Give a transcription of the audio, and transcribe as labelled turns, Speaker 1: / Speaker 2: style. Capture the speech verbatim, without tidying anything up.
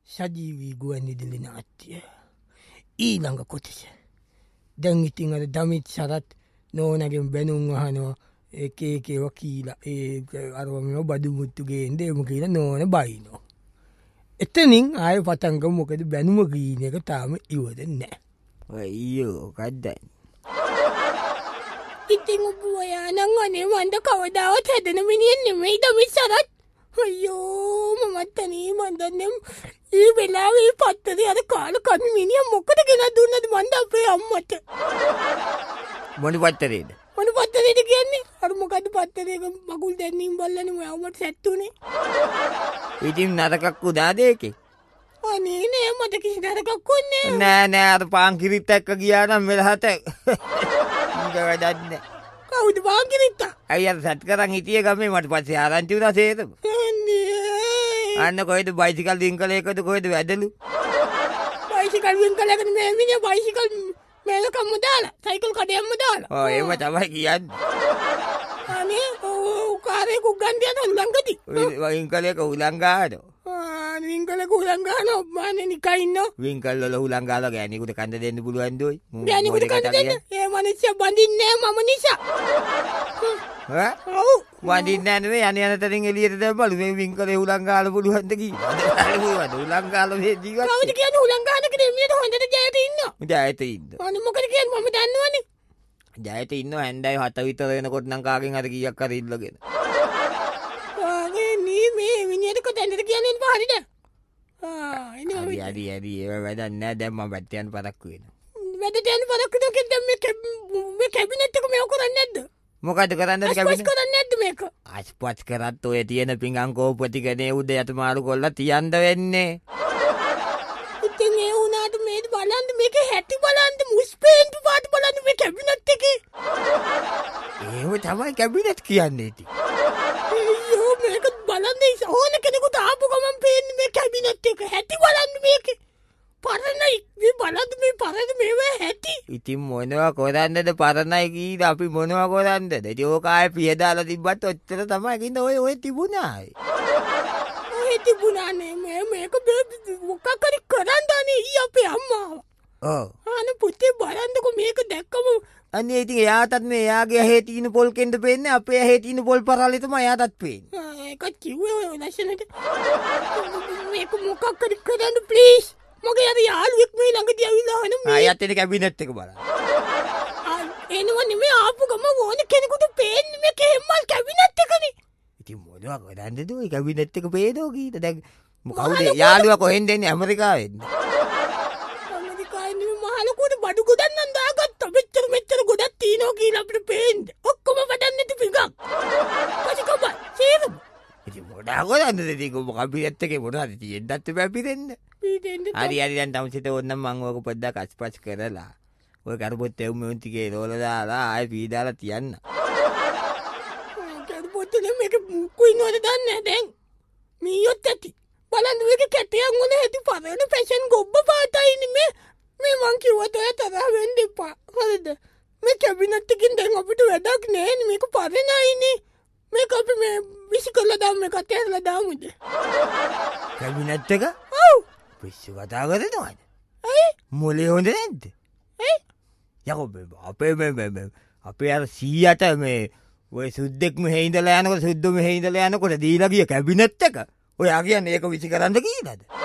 Speaker 1: සජීවී ගුවන්විදුලි නාට්‍ය ඊළඟ කොටස. දැන් ඉතින් අර දමිත් සරත් නෝනගෙන් බැනුම් අහනවා එක එකව කීලා ඒ අරවම බදු මුත්තු ගේන්ද එම කියල නෝන බයිනෝ. එතනින් ආය පතංග මොකද බැනුම ගීන එක තාම ඉවද නෑ.
Speaker 2: අයියෝ කද්දයි.
Speaker 1: ඉතින් ඔබ ඔයානං අනේ වන්ද කවදාවත් හැදෙන මිනිියෙන් නෙමෙයි දමිත් සරත්. අයෝ මමත්තනී මන්දන්නම් ඒ වෙලාවේ පත්තද අර කාල කන්න මිනිියම් මොකට ගෙන දුන්නද මන්ද අපේ අම්මට.
Speaker 2: මොනි පත්තරේද
Speaker 1: මොන පත්තරේට කියන්නේ අර මොකද පත්තරේක මකුල් දැන්නීම් බල්ලන මයවමට සැත්තුනේ.
Speaker 2: ඉතින් නරකක් උදාදේක
Speaker 1: අනේ නෑ මට කිසි නරකක් වන්නේ
Speaker 2: නෑ නෑ අර පාංකිරිත් එක්ක ගියානම් වෙලහත ඊට වැඩන්න.
Speaker 1: කවුද පාංකිරිත්තා?
Speaker 2: අයි අර සත් කරන් හිටිය ගමේ මට පස්සේ ආරංචි වුණා සේරම. අන්න කොහෙද බයිසිකල් වින්කලයකද කොහෙද වැදලු.
Speaker 1: බයිසිකල් වින්කලයකට මේ මිනිහා බයිසිකල් මේකම්ම දාලා සයිකල් කඩයක්ම දාලා.
Speaker 2: ඔව් එහෙම තමයි කියන්නේ.
Speaker 1: අනේ ඔව් කාරේ කුග්ගන්දියට උලංගති.
Speaker 2: වින්කලයක උලංගාද?
Speaker 1: ආ වින්කලයක උලංගාන ඔබ්බානේ නිකන් ඉන්නෝ.
Speaker 2: වින්කල් වල උලංගාලා ගෑණියෙකුට කන්ද දෙන්න පුළුවන් දෝයි.
Speaker 1: ගෑණියෙකුට කන්ද දෙන්න. ඒ මිනිස්සු බඳින්නේ මම නිසා.
Speaker 2: ඈ? ඔව්. වඳින්නේ නැහැ නේ යන යන තරින් එළියට දැම්මලු මේ වින්කලේ උලංගාලා පුළුවන්ද කීවා. අද පුළුවන්ද උලංගාලා මේ ජීවත්.
Speaker 1: කවුද කියන්නේ උලංගාන කියලා එමියට හොඳට ජයත ඉන්නවා.
Speaker 2: ජයත ඉන්න.
Speaker 1: අනේ මොකද කියන්නේ මම දන්නවනේ.
Speaker 2: ජයත ඉන්නවා හැන්දයි හත විතර වෙනකොට නම් කාගෙන් හරි කීයක් හරි ඉල්ලගෙන.
Speaker 1: ආගේ නී මේ මිනිහට කොතැනද කියන්නේ පහරිද? ආ එනවා.
Speaker 2: හරි හරි හරි ඒව වැඩක් නැහැ දැන් මම වැට් යන පරක්කු වෙනවා.
Speaker 1: වැටට යන පරක්කු දෙකෙන් දැන් මේ මේ කැබිනට් එක මේක කරන්නේ නැද්ද?
Speaker 2: මොකද කරන්නද කැබිනට්?
Speaker 1: අස්පස් කරන්නේ නැද්ද මේක?
Speaker 2: අස්පස් කරත් ඔය තියෙන පිඟන් කෝප්ප ටික නේ උද යට මාරු කරලා තියන්න වෙන්නේ.
Speaker 1: ඉතින් ඒ උනාට මේ බලන්න මේක හැටි බලන්න මුස්පේන්තු පාට බලන්න මේ කැබිනට් එකේ.
Speaker 2: ඒව තමයි කැබිනට් කියන්නේ ඉතින්.
Speaker 1: අයියෝ මේක බලන්න ඉස ඕන කෙනෙකුට ආපු ගමන් පේන්නේ මේ කැබිනට් එක හැටි බලන්න මේකේ. පරණයි මේ බලන්න මේ පරණ මේවා හැටි.
Speaker 2: ඉතින් මොනවා කරන්නද පරණයි කීලා අපි මොනවා කරන්නද? ඉතින් ඕක ආයේ පිය දාලා තිබ්බත් ඔච්චර තමයි කින්ද ඔය ඔය තිබුණා.
Speaker 1: ඔය තිබුණා නේ මේ මේක මොකක් හරි කරන්දානේ ඊ අපේ අම්මා.
Speaker 2: ඔව්.
Speaker 1: අනේ පුතේ බලන්නකො මේක දැක්කම
Speaker 2: අනේ ඉතින් එයාටත් මේ එයාගේ ඇහි තියෙන පොල් කෙන්ද පේන්නේ අපේ ඇහි තියෙන පොල් පරාලේ තමයි එයාටත් පේන්නේ.
Speaker 1: ඒක කිව්වේ ඔය ලස්සනට. මේක මොකක් හරි කරන්න ප්ලීස්. මගේ අර යාළුවෙක් මේ ළඟදී ඇවිල්ලා අහන මේ
Speaker 2: ආයත් එන කැබිනට් එක බලන්න.
Speaker 1: එනවා නෙමෙයි ආපු ගම ඕන කෙනෙකුට පේන්නේ මේ කෙම්මල් කැබිනට් එකනේ.
Speaker 2: ඉතින් මොනවා කරන්නද ඔය කැබිනට් එක පේනෝ කීට දැන් කවුද යාළුවා කොහෙන්ද එන්නේ ඇමරිකාවෙන්ද?
Speaker 1: ඇමරිකාවෙන් මහලකුට බඩු ගොඩක් නම් දාගත්තා. මෙච්චර මෙච්චර ගොඩක් තියනවා කියලා අපිට පේන්නේ. ඔක්කොම වැඩක් නැති පිඟක්. කොටිකබ සේරම.
Speaker 2: ඉතින් මොනවා කරන්නද ඉතින් ඔබ කැබිනට් එකේ මොනවද තියෙන්නත් බෑ පිරෙන්න. හරි හරි දැන් තමසිට ඕන්නම් මං ඔක පොඩ්ඩක් අස්පස් කරලා ඔය කරපොත් එවුම් මෙවුම් ටිකේ රෝල දාලා ආයෙ පී දාලා තියන්න.
Speaker 1: කරපොත් නේ මේක කුයින්වද දන්නේ දැන් මීයොත් ඇති බලන්න මේක කැටයන් වල ඇති පරණ ෆැෂන් ගොබ්බ පාටයිනේ මේ මේ මං කිව්වට ඔය තරහ වෙන්න එපා. හරිද? මේ කැබිනට් එකකින් දැන් අපිට වැඩක් නැහැ මේක පරණයිනේ. මේක අපි මේ විසිකලා දාමු මේක ඇතලා දාමුද?
Speaker 2: කැබිනට් එක?
Speaker 1: ඔව්.
Speaker 2: පිස්සු කතා කරනවද?
Speaker 1: ඇයි?
Speaker 2: මොලේ හොඳ නැද්ද?
Speaker 1: ඇයි?
Speaker 2: යකෝ අපේ මේ අපේ අර සීයට මේ ඔය සුද්දෙක් මෙහෙ ඉඳලා යනකොට සුද්දෝ මෙහෙ ඉඳලා යනකොට දීලා ගිය කැබිනට් එක ඔයා කියන්නේ ඒක විසි කරන්න කීයද?